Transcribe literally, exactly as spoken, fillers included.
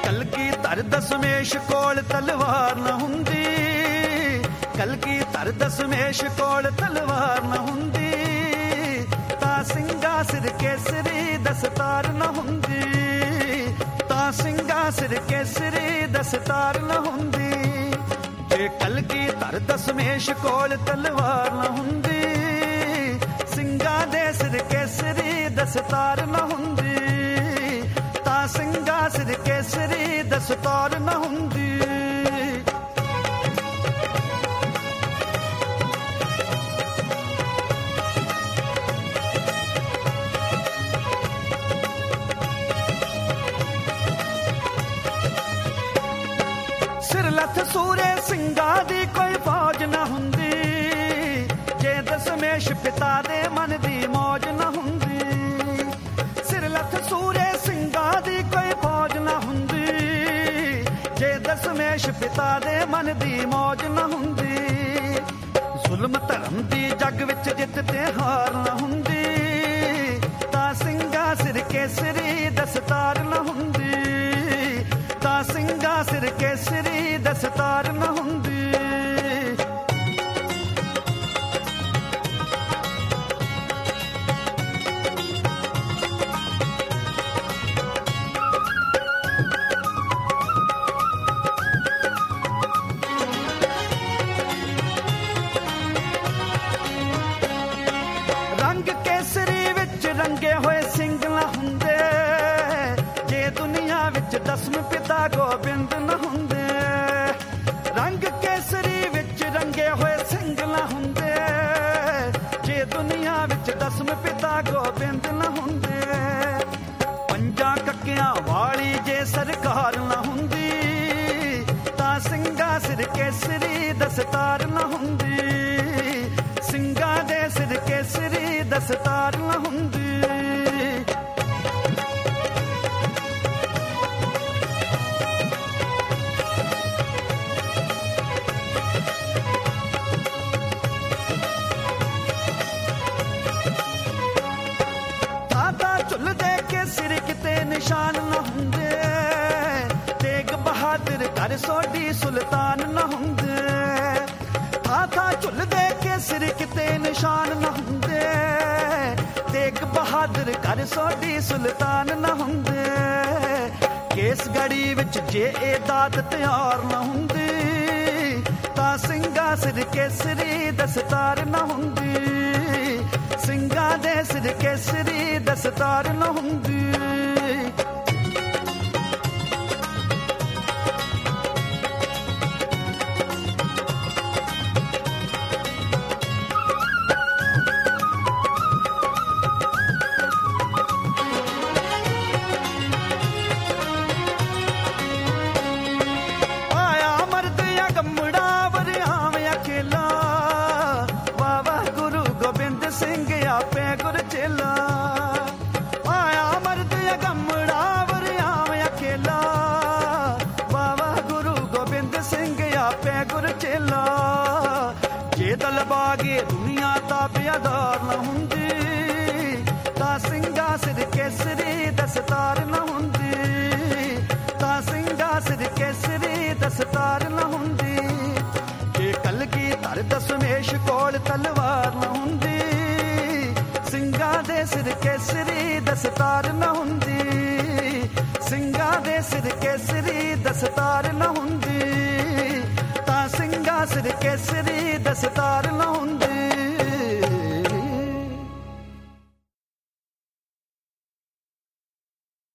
ਕਲਗੀਧਰ ਦਸਮੇਸ਼ ਕੋਲ ਤਲਵਾਰ ਨਾ ਹੁੰਦੀ, ਕਲਗੀਧਰ ਦਸਮੇਸ਼ ਕੋਲ ਤਲਵਾਰ ਨਾ ਹੁੰਦੀ, ਤਾਂ ਸਿੰਘਾਂ ਸਿਰ ਕੇਸਰੀ ਦਸਤਾਰ ਨਾ ਹੁੰਦੀ, ਤਾਂ ਸਿੰਘਾਂ ਸਿਰ ਕੇਸਰੀ ਦਸਤਾਰ ਨਾ ਹੁੰਦੀ। ਜੇ ਕਲਗੀਧਰ ਦਸਮੇਸ਼ ਕੋਲ ਤਲਵਾਰ ਨਾ ਹੁੰਦੀ, ਸਿੰਘਾਂ ਦੇ ਸਿਰ ਕੇਸਰੀ ਦਸਤਾਰ ਨਾ ਹੁੰਦੀ, ਤਾਂ ਸਿੰਘਾਂ ਸਿਰ ਕੇਸਰੀ ਦਸਤਾਰ ਨਾ ਹੁੰਦੀ। ਸਿਰ ਲੱਥ ਸੂਰੇ ਸਿੰਘਾਂ ਦੀ ਕੋਈ ਫੌਜ ਨਾ ਹੁੰਦੀ, ਜੇ ਦਸਮੇਸ਼ ਪਿਤਾ ਦੇ ਮਨ ਦੀ ਮੌਜ ਨਾ ਹੁੰਦੀ। ਸਿਰ ਲੱਥ ਸੂਰੇ ਸਿੰਘਾਂ ਦੀ ਕੋਈ ਫੌਜ ਨਾ ਹੁੰਦੀ, ਜੇ ਦਸਮੇਸ਼ ਪਿਤਾ ਦੇ ਮਨ ਦੀ ਮੌਜ ਨਾ ਹੁੰਦੀ। ਜ਼ੁਲਮ ਧਰਮ ਦੀ ਜੱਗ ਵਿੱਚ ਜਿੱਤ ਤੇ ਹਾਰ ਨਾ ਹੁੰਦੀ, ਤਾਂ ਸਿੰਘਾਂ ਸਿਰ ਕੇਸਰੀ ਦਸਤਾਰ ਨਾ ਹੁੰਦੀ, ਤਾਂ ਸਿੰਘਾਂ ਸਿਰ ਕੇਸਰੀ ਦਸਤਾਰ ਨਾ ਹੁੰਦੀ। ਰੰਗ ਕੇਸਰੀ ਵਿੱਚ ਰੰਗੇ ਹੋਏ ਸਿੰਘ ਨਾ ਹੁੰਦੇ, ਜੇ ਦੁਨੀਆ ਵਿੱਚ ਦਸਮ ਪਿਤਾ ਗੋਬਿੰਦ ਨਾ ਹੁੰਦੇ। ਰੰਗ ਕੇਸਰੀ ਵਿੱਚ ਰੰਗੇ ਹੋਏ ਸਿੰਘ ਨਾ ਹੁੰਦੇ, ਜੇ ਦੁਨੀਆ ਵਿੱਚ ਦਸਮ ਪਿਤਾ ਗੋਬਿੰਦ ਨਾ ਹੁੰਦੇ। ਪੰਜਾਂ ਕੱਕਿਆਂ ਵਾਲੀ ਜੇ ਸਰਕਾਰ ਨਾ ਹੁੰਦੀ, ਤਾਂ ਸਿੰਘਾਂ ਸਿਰ ਕੇਸਰੀ ਦਸਤਾਰ ਨਾ ਹੁੰਦੀ, ਸਿੰਘਾਂ ਦੇ ਸਿਰ ਕੇਸਰੀ ਦਸਤਾਰ ਨਾ ਹੁੰਦੀ। ਝੁੱਲਦੇ ਕੇ ਸਿਰ ਕਿਤੇ ਨਿਸ਼ਾਨ ਨਾ ਹੁੰਦੇ, ਤੇਗ ਬਹਾਦਰ ਘਰ ਸੋਢੀ ਸੁਲਤਾਨ ਨਾ ਹੁੰਦੇ। ਥਾਂ ਥਾਂ ਝੁੱਲਦੇ ਕੇ ਸਿਰ ਕਿਤੇ ਨਿਸ਼ਾਨ ਨਾ ਹੁੰਦੇ, ਤੇਗ ਬਹਾਦਰ ਘਰ ਸੋਢੀ ਸੁਲਤਾਨ ਨਾ ਹੁੰਦੇ। ਕੇਸਗੜ੍ਹੀ ਵਿੱਚ ਜੇ ਇਹ ਦਾਤ ਤਿਆਰ ਨਾ ਹੁੰਦੀ, ਤਾਂ ਸਿੰਘਾਂ ਸਿਰ ਕੇਸਰੀ ਦਸਤਾਰ ਨਾ ਹੁੰਦੀ, ਸਿੰਘਾਂ ਦੇ ਸਿਰ ਕੇਸਰੀ ਦਸਤਾਰ ਨਾ ਹੁੰਦੀ। ਆਇਆ ਮਰਦ ਅਗੰਮੜਾ ਵਰਿਆਮ ਅਕੇਲਾ, ਬਾਬਾ ਗੁਰੂ ਗੋਬਿੰਦ ਸਿੰਘ ਆਪੇ ਗੁਰ ਚੇਲਾ। ਆਇਆ ਮਰਦ ਅਗੰਮੜਾ ਵਰਿਆਮ ਅਕੇਲਾ, ਬਾਬਾ ਗੁਰੂ ਗੋਬਿੰਦ ਸਿੰਘ ਆਪੇ ਗੁਰ ਚੇਲਾ। ਜੇ ਦਲ ਬਾਗੇ ਦੁਨੀਆ ਤਾਬਿਆਦਾਰ ਨਾ ਹੁੰਦੀ, ਤਾਂ ਸਿੰਘਾਂ ਸਿਰ ਕੇਸਰੀ ਦਸਤਾਰ ਨਾ ਹੁੰਦੀ, ਤਾਂ ਸਿੰਘਾਂ ਸਿਰ ਕੇਸਰੀ ਦਸਤਾਰ ਨਾ ਹੁੰਦੀ। ਜੇ ਕਲਗੀਧਰ ਦਸਮੇਸ਼ ਕੋਲ ਤਲਵਾਰ ਨਾ ਹੁੰਦੀ, ਸਿੰਘਾਂ ਦੇ ਸਿਰ ਕੇਸਰੀ ਦਸਤਾਰ ਨਾ ਹੁੰਦੀ, ਸਿੰਘਾਂ ਦੇ ਸਿਰ ਕੇਸਰੀ ਦਸਤਾਰ ਨਾ ਹੁੰਦੀ, ਤਾਂ ਸਿੰਘਾਂ ਸਿਰ ਕੇਸਰੀ ਦਸਤਾਰ ਨਾ ਹੁੰਦੀ।